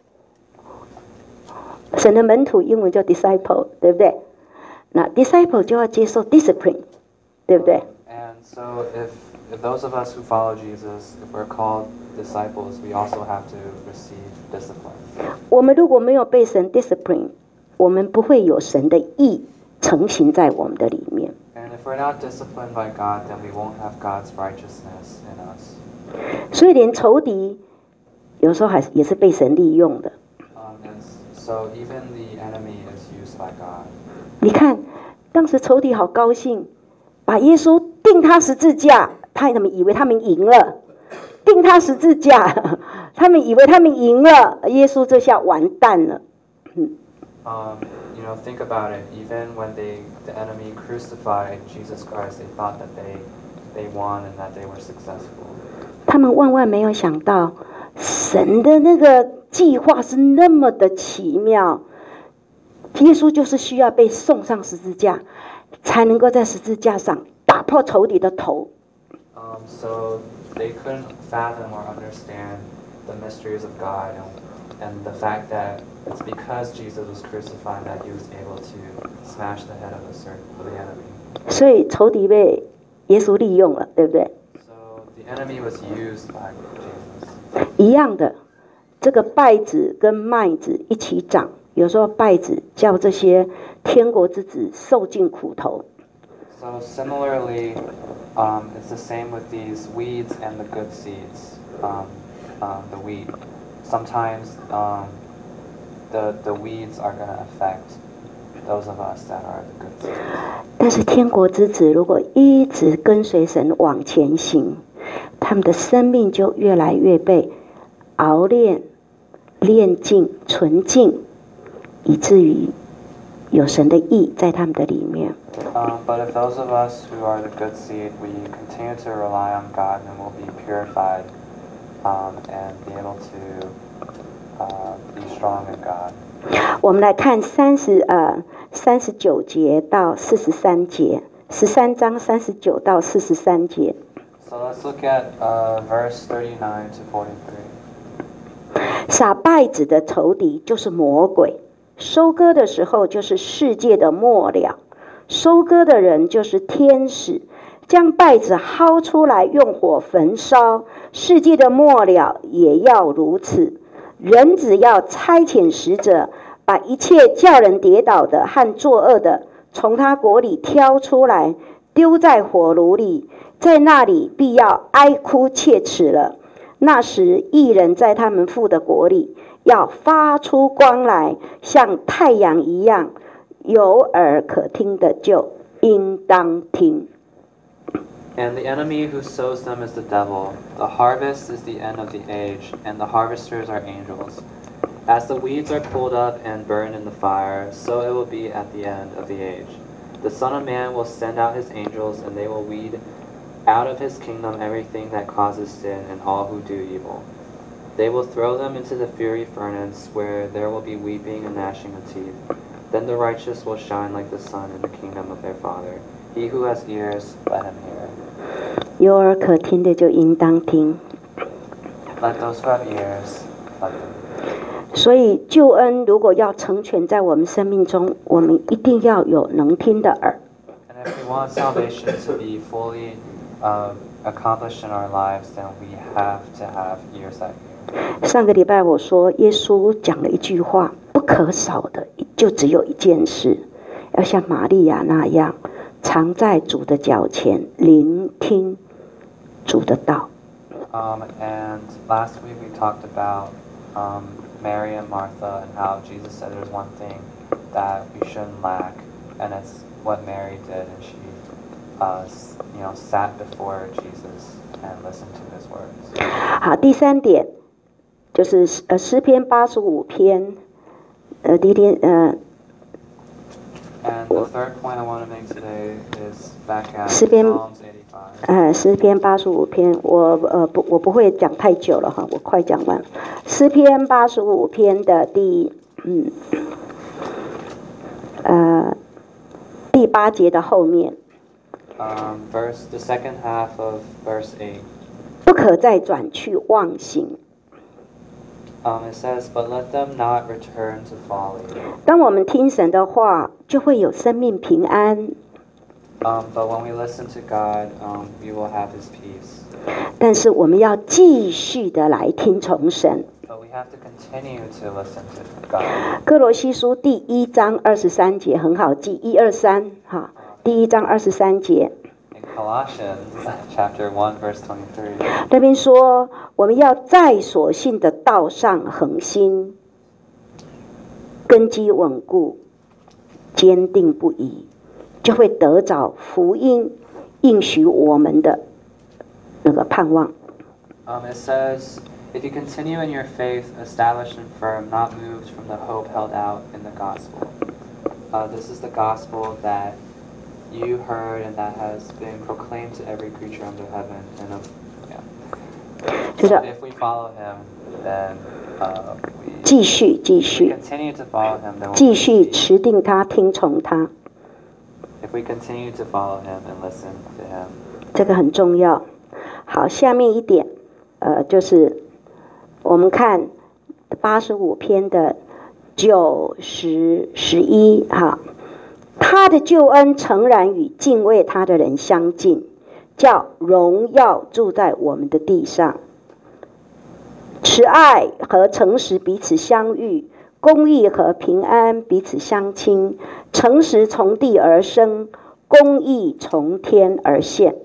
神的门徒英文叫 disciple， 对不对？那 disciple 就要接受 discipline， 对不对？ And so, if if those of us who follow Jesus, if we're called disciples, we also have to receive discipline. 我们如果没有被神 discipline， 我们不会有神的义成型在我们的里面。 And if we're not disciplined by God, then we won't have God's righteousness in us. 所以连仇敌有时候还是也是被神利用的。 Um, and so even the enemy is used by God. 你看，当时仇敌好高兴，把耶稣钉他十字架，他们以为他们赢了，钉他十字架，他们以为他们赢了，耶稣这下完蛋了。嗯， Um, you know, think about it. Even when they, the enemy crucified Jesus Christ, they thought that they, they won and that they were successful. 他们万万没有想到，神的那个计划是那么的奇妙。耶稣就是需要被送上十字架，才能够在十字架上打破仇敌的头。 Um, so they couldn't fathom or understand the mysteries of God and, and the fact that it's because Jesus was crucified that He was able to smash the head of the, cir- of the enemy. 所以仇敌被耶稣利用了，对不对？ So the enemy was used by Jesus. 一样的，这个稗子跟麦子一起长，有时候稗子叫这些天国之子受尽苦头。 So similarly, um, it's the same with these weeds and the good seeds, um, um, the wheat. Sometimes um, the, the weeds are going to affect those of us that are the good seeds. 但是天国之子如果一直跟随神往前行，他们的生命就越来越被熬炼、炼净、纯净，以至于有神的义在他们的里面。 Um, but if those of us who are the good seed, we continue to rely on God, then we'll be purified um, and be able to uh, be strong in God. 我们来看三十呃三十九节到四十三节，十三章三十九到四十三节。 So let's look at uh, verse thirty-nine to forty-three. 撒稗子的仇敌就是魔鬼，收割的时候就是世界的末了，收割的人就是天使，将稗子薅出来用火焚烧，世界的末了也要如此。人只要差遣使者，把一切叫人跌倒的和作恶的从他国里挑出来，丢在火炉里，在那里必要哀哭切齿了。那时义人在他们父的国里要发出光来，像太阳一样，有耳可听的就应当听。 And the enemy who sows them is the devil. The harvest is the end of the age, and the harvesters are angels. As the weeds are pulled up and burned in the fire, so it will be at the end of the age. The Son of Man will send out his angels, and they will weed out of his kingdom everything that causes sin and all who do evil. They will throw them into the fiery furnace, where there will be weeping and gnashing of teeth. Then the righteous will shine like the sun in the kingdom of their Father. He who has ears, let him hear. 有耳可听的就应当听。 Let those who have ears, let them. 所以救恩如果要成全在我们生命中，我们一定要有能听的耳。 And if we want salvation to be fully uh, accomplished in our lives, then we have to have ears that hear. 上个礼拜我说，耶稣讲了一句话，不可少的就只有一件事，要像玛利亚那样，常在主的脚前聆听主的道。 Um, and last week we talked about um, Mary and Martha and how Jesus said there's one thing that we shouldn't lack, and it's what Mary did, and she, uh, you know, sat before Jesus and listened to his words. 好，第三点就是呃诗篇八十五篇，呃第一天呃 And the third point I want to make today is back at 诗篇 Psalms eighty-five. 呃诗篇八十五篇，我呃不我不会讲太久了哈，我快讲完。诗篇八十五篇的第嗯呃第八节的后面， Um, verse the second half of verse eight. 不可再转去忘形。 Um, it says, "But let them not return to folly." 当我们听神的话，就会有生命平安。 Um, but when we listen to God, um, we will have His peace. 但是我们要继续的来听从神。 But we have to continue to listen to God. 哥罗西书第一章二十三节很好记，一二三哈，第一章二十三节。 In Colossians chapter one, verse twenty-three. 那边说，我们要在所信的道上恒心，根基稳固，坚定不移，就会得着福音应许我们的那个盼望。 Um, it says, "If you continue in your faith, established and firm, not moved from the hope held out in the gospel." Uh, this is the gospel that you heard and that has been proclaimed to every creature under heaven. And of, yeah. 就 So 是 if we follow Him, then uh, we, 继续继 if we 续 continue to follow Him, then we'll 继续 succeed. 持定他，听从他， If we continue to follow Him and listen to Him. 这个很重要。好，下面一点，呃，就是我们看八十五篇的九十十一哈。 他的救恩诚然与敬畏他的人相近，叫荣耀住在我们的地上。慈爱和诚实彼此相遇，公义和平安彼此相亲。诚实从地而生，公义从天而现。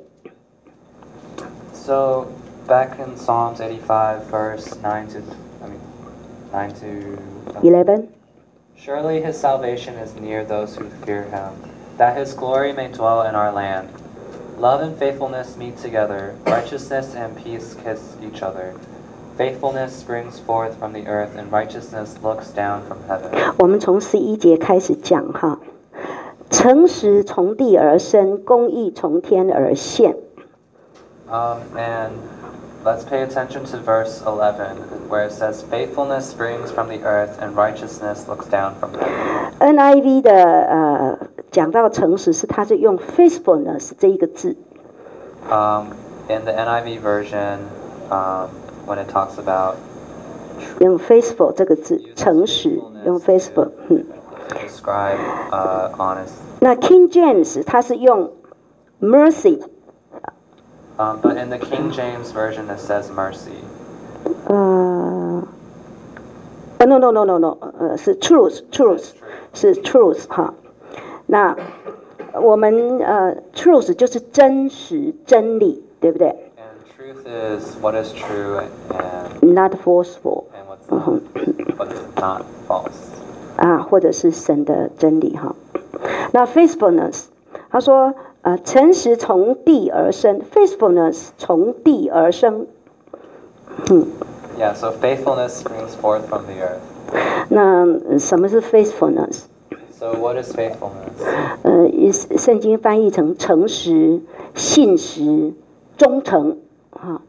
So back in Psalms eighty-five, verse nine to, I mean, nine to eleven. Surely His salvation is near those who fear Him, that His glory may dwell in our land. Love and faithfulness meet together, righteousness and peace kiss each other. Faithfulness springs forth from the earth, and righteousness looks down from heaven. 我们从十一节开始讲哈，诚实从地而生，公义从天而现。 Um, and let's pay attention to verse eleven, where it says, "Faithfulness springs from the earth, and righteousness looks down from heaven." N I V 的呃讲到诚实是它是用 faithfulness 这一个字， Um, in the N I V version, um, when it talks about 用 faithful 这个字，诚实，用 faithful， 嗯。 Describe uh, honest. 那 King James 它是用 mercy， Um, but in the King James version it says mercy. 呃，呃 no no no no no， 呃是 truth truth 是 truth 哈。那我们呃 truth 就是真实真理，对不对 And truth is what is true and ？Not forceful， and what's not, what's not false. 啊，或者是神的真理哈。那 faithfulness， 他说呃诚实从地而生 ，faithfulness 从地而生，嗯。 Yeah, so faithfulness springs forth from the earth. 那什么是 faithfulness？ So what is faithfulness? 呃，以圣经翻译成诚实、信实、忠诚啊。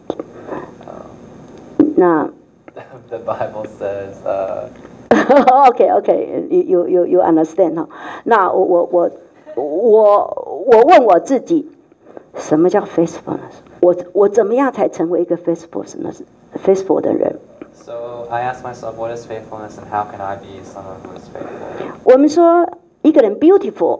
那 The Bible says, uh, OK OK， you you you understand 哈？那我我我我我问我自己，什么叫 faithfulness？ 我我怎么样才成为一个 faithfulness faithful 的人？ so I ask myself, what is faithfulness and how can I be someone who is faithful? 我们说一个人 beautiful，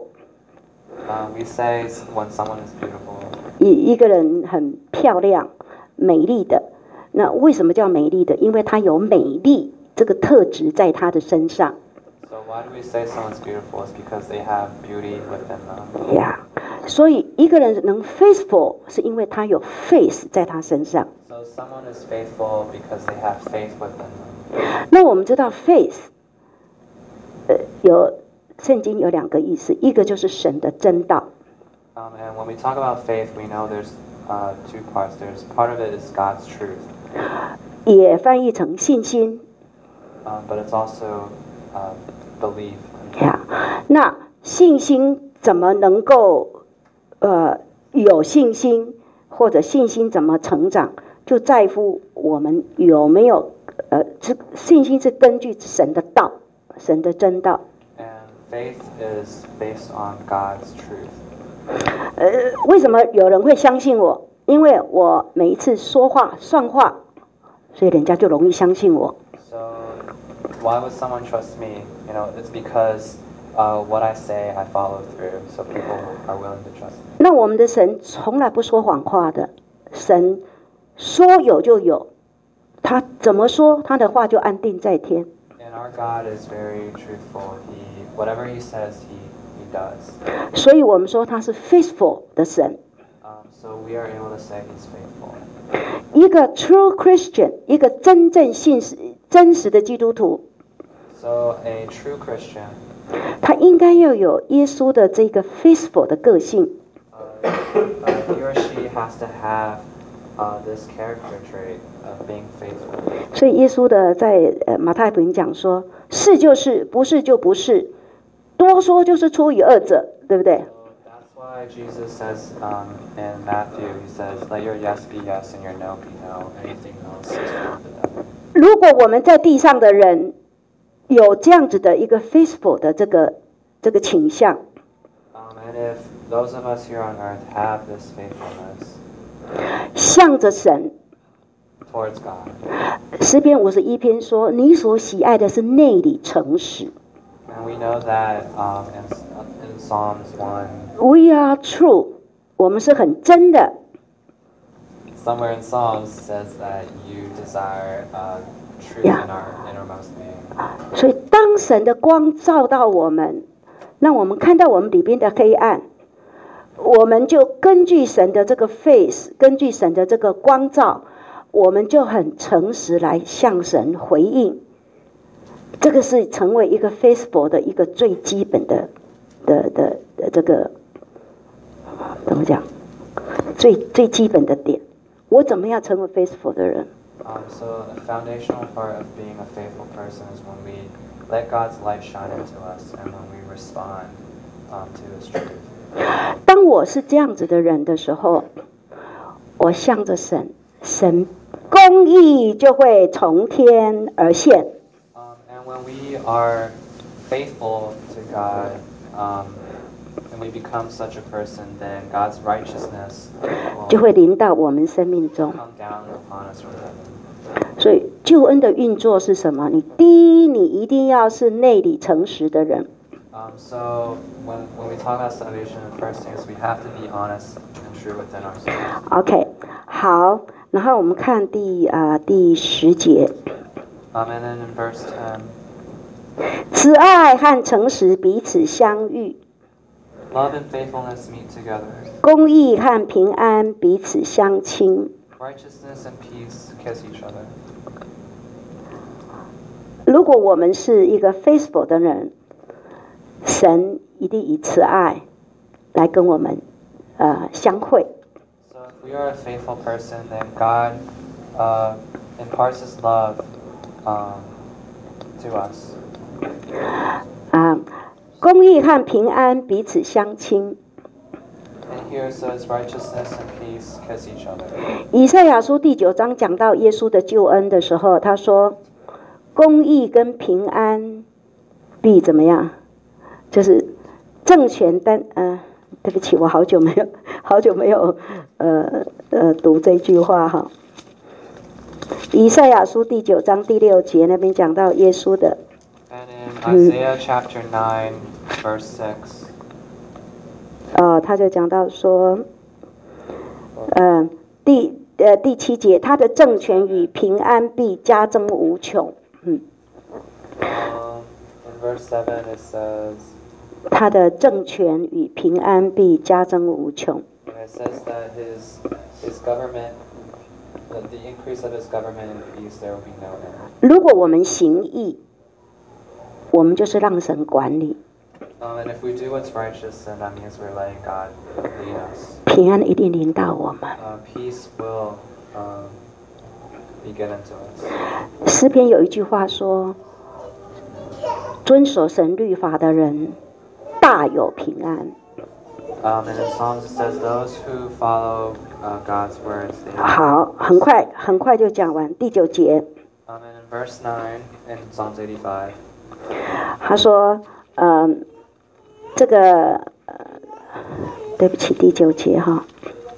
Um, we say when someone is beautiful. 一一个人很漂亮、美丽的。那为什么叫美丽的？因为他有美丽这个特质在他的身上。 So why do we say someone's beautiful? It's because they have beauty within them. Yeah， 所以一个人能 faithful 是因为他有 faith 在他身上。 So someone is faithful because they have faith within them. 那我们知道 faith， 呃，有圣经有两个意思，一个就是神的真道。 Um, and when we talk about faith, we know there's uh, two parts. There's part of it is God's truth. 也翻译成信心。 Um, but it's also uh, belief. Yeah， 那信心怎么能够呃有信心，或者信心怎么成长，就在乎我们有没有呃，这信心是根据神的道，神的真道。 And faith is based on God's truth. 呃，为什么有人会相信我？因为我每一次说话算话，所以人家就容易相信我。 So why would someone trust me? You know, it's because uh, what I say I follow through. So people are willing to trust me. 那我们的神从来不说谎话的，神说有就有，他怎么说，他的话就安定在天。 And our God is very truthful. He, whatever He says, He He does. 所以我们说他是 faithful 的神。 Um, so we are able to say He's faithful. 一个 true Christian， 一个真正信实、真实的基督徒， So a true Christian, 他应该要有耶稣的这个 faithful 的个性。 uh, uh, he or she has to have uh, this character trait of being faithful. 所以耶稣的在呃马太福音讲说，是就是，不是就不是，多说就是出于恶者，对不对？ So that's why Jesus says um, in Matthew, He says, "Let your yes be yes and your no be no. Anything else is from the devil." 如果我们在地上的人有这样子的一个 faithful 的这个这个倾向， Um, and if those of us here on earth have this faithfulness 向着神， towards God, 诗篇五十一篇说：“你所喜爱的是内里诚实。 and we know that um, in, in Psalms one, We are true， 我们是很真的。 somewhere in Psalms says that you desire uh, truth Yeah. in our innermost being. 所以，当神的光照到我们，让我们看到我们里边的黑暗，我们就根据神的这个 face， 根据神的这个光照，我们就很诚实来向神回应。这个是成为一个 faithful 的一个最基本的的的的这个怎么讲？最最基本的点，我怎么样成为 faithful 的人？ Um, so a foundational part of being a faithful person is when we let God's light shine into us and when we respond um, to His truth. 当我是这样子的人的时候，我向着神，神公义就会从天而现。 Um, and when we are faithful to God um, and we become such a person, then God's righteousness 就 will 会临到我们生命中。 come down upon us from heaven. 所以救恩的运作是什么？你第一，你一定要是内里诚实的人。 Um, so when when we talk about salvation, the first thing is we have to be honest and true within ourselves. OK， 好，然后我们看第啊、呃、第十节。 Um, and then in verse ten. 慈爱和诚实彼此相遇， Love and faithfulness meet together. 公义和平安彼此相亲。 Righteousness and peace kiss each other. 如果我们是一个 faithful 的人，神一定以慈爱来跟我们呃相会。 So if we are a faithful person, then God uh, imparts His love um, to us. 啊，公义和平安彼此相亲。 And here it says righteousness and peace kiss each other. 以赛亚书第九章讲到耶稣的救恩的时候，他说，公义跟平安必怎么样？就是政权单呃，对不起，我好久没有好久没有呃呃读这句话哈。以赛亚书第九章第六节那边讲到耶稣的。 And in Isaiah chapter nine, verse six. 呃，他就讲到说，呃，第呃第七节，他的政权与平安必加增无穷。嗯。 Um, in verse seven, it says. 他的政权与平安必加增无穷。 And it says that his his government, the, the increase of his government and peace, there will be no end. 如果我们行义，我们就是让神管理。 Um, and if we do what's righteous, then that means we're letting God lead us. 平安一定临到我们。 Uh, peace will um, be given to us. 诗篇有一句话说：“遵守神律法的人，大有平安。” Um, and in Psalms it says, "Those who follow uh, God's words." They 好，很快很快就讲完第九节。 Um, and in verse nine in Psalms eighty-five. 他说：“呃，这个呃，对不起，第九节哈。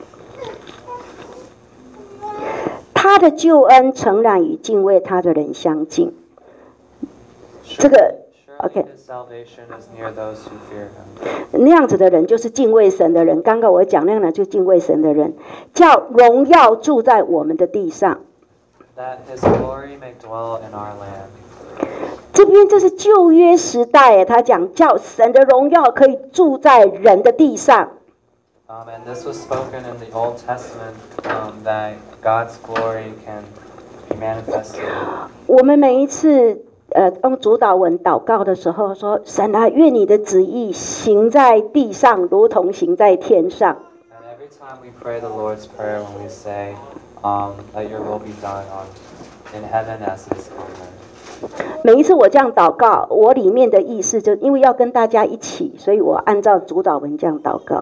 他的救恩诚然与敬畏他的人相近。这个 OK。 His salvation is near those who fear him. 那样子的人就是敬畏神的人。刚刚我讲那样的就敬畏神的人，叫荣耀住在我们的地上。 That his glory may dwell in our land. 这边这是旧约时代，他讲叫神的荣耀可以住在人的地上。 Um, and this was spoken in the Old Testament um, that God's glory can be manifested. 我们每一次呃用主祷文祷告的时候说：“神啊，愿你的旨意行在地上，如同行在天上。” And every time we pray the Lord's Prayer, when we say, um, "Let your will be done on in heaven as it is in earth." 每一次我这样祷告，我里面的意思就因为要跟大家一起，所以我按照主祷文这样祷告。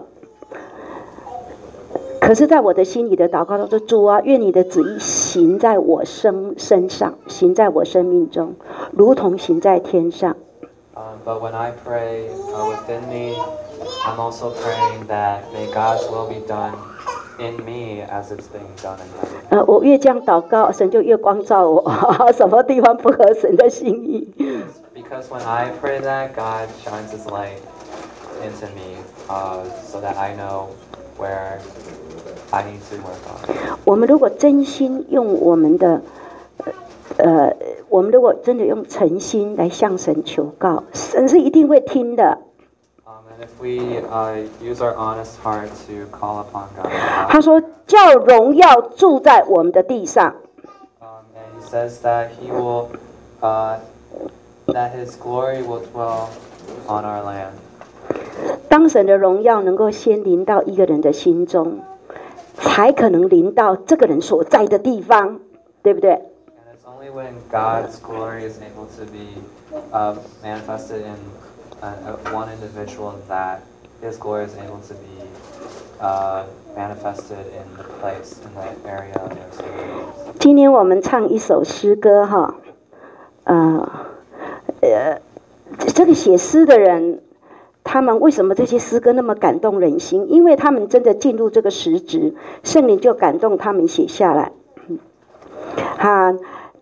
可是，在我的心里的祷告都说：“主啊，愿你的旨意行在我身身上，行在我生命中，如同行在天上。” Um, but when I pray uh, within me, I'm also praying that may God's will be done in me as it's being done in heaven. 呃，我越这样祷告，神就越光照我，什么地方不合神的心意。 Because when I pray that, God shines His light into me, uh, so that I know where I need to work on. 我们如果真心用我们的，呃，我们如果真的用诚心来向神求告，神是一定会听的。 Um, and if we uh, use our honest heart to call upon God, 他说：“叫荣耀住在我们的地上。” um, and He says that He will, uh, that His glory will dwell on our land. 当神的荣耀能够先临到一个人的心中，才可能临到这个人所在的地方，对不对？ And it's only when God's glory is able to be uh, manifested in uh, one individual that His glory is able to be uh, manifested in the place, in the area of their service. 今天我们唱一首诗歌哈，呃，呃，这个写诗的人，他们为什么这些诗歌那么感动人心？因为他们真的进入这个实质，圣灵就感动他们写下来。哈，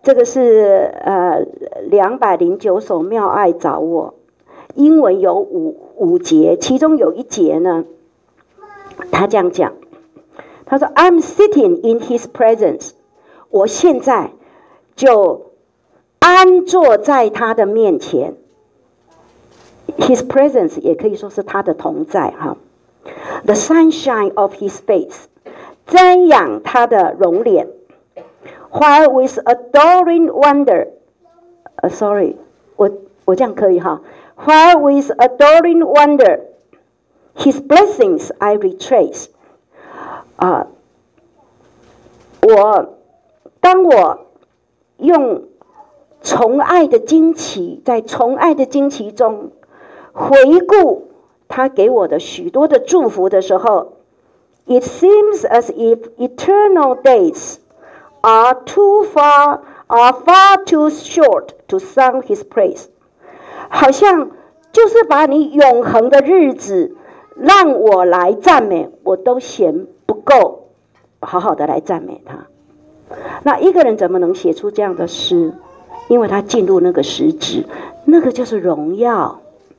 这个是呃两百零九首妙爱找我，英文有五五节，其中有一节呢，他这样讲，他说 I'm sitting in His presence， 我现在就安坐在他的面前。His presence 也可以说是他的同在哈。The sunshine of His face， 瞻仰他的容脸。While with adoring wonder， 呃、uh, ，sorry， 我我这样可以哈。While with adoring wonder， His blessings I retrace。啊、uh, ，我当我用从爱的惊奇，在从爱的惊奇中回顾他给我的许多的祝福的时候 ，It seems as if eternal days are too far, are far too short to sing His praise。好像就是把你永恒的日子让我来赞美，我都嫌不够，好好的来赞美他。那一个人怎么能写出这样的诗？因为他进入那个实质，那个就是荣耀。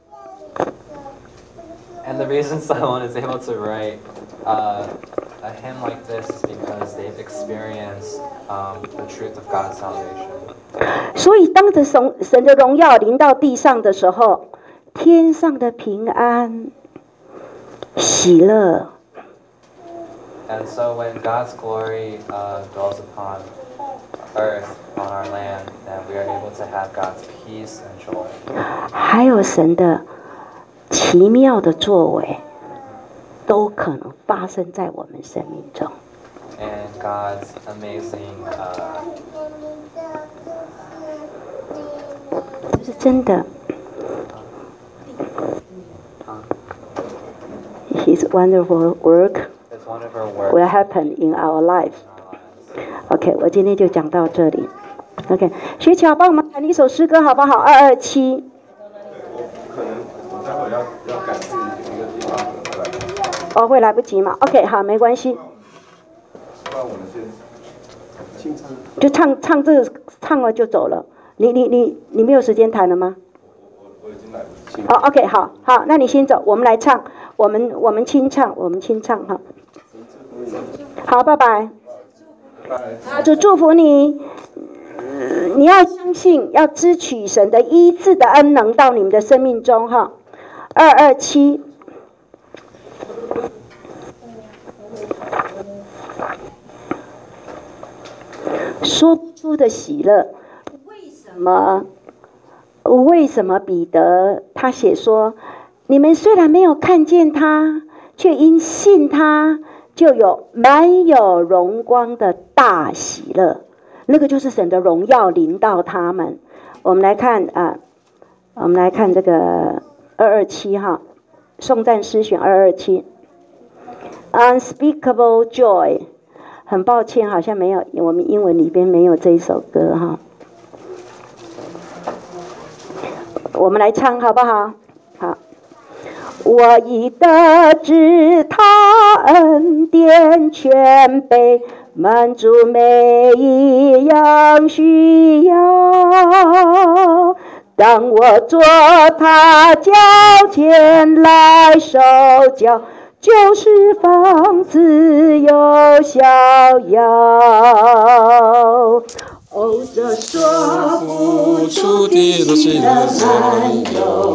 And the reason someone is able to write uh, a hymn like this is because they've experienced um, the truth of God's salvation. 所以，当着神神的荣耀临到地上的时候，天上的平安、喜乐。 And so, when God's glory uh, dwells upon earth, on our land, then we are able to have God's peace and joy. 还有神的奇妙的作为，都可能发生在我们生命中。 And God's amazing, uh, 这是真的。His wonderful work His wonderful work will happen in our life. OK， 我今天就讲到这里。OK， 学巧帮我们弹一首诗歌好不好？二二七。 可能我待会儿要要赶去一个地方，回来。 哦，会来不及嘛 ？OK， 好，没关系。 不然我们先清唱。 就唱唱这个，唱了就走了。你你你你没有时间弹了吗？ 我我已经来不及。 哦 ，OK， 好好，那你先走，我们来唱，我们我们清唱，我们清唱哈。好，拜拜。啊，主祝福你。你要相信，要支取神的医治的恩能到你们的生命中哈。二二七。说不出的喜乐，为什么？为什么彼得他写说，你们虽然没有看见他，却因信他，就有满有荣光的大喜乐。那个就是神的荣耀临到他们。我们来看啊，我们来看这个二二七哈，颂赞诗选二二七 ，Unspeakable Joy。很抱歉，好像没有，我们英文里边没有这一首歌哈。我们来唱好不好？好。我已得知他恩典全备，满足每一样需要。当我做他脚前来受教，就是放自由逍遥。哦，这说不出的难由。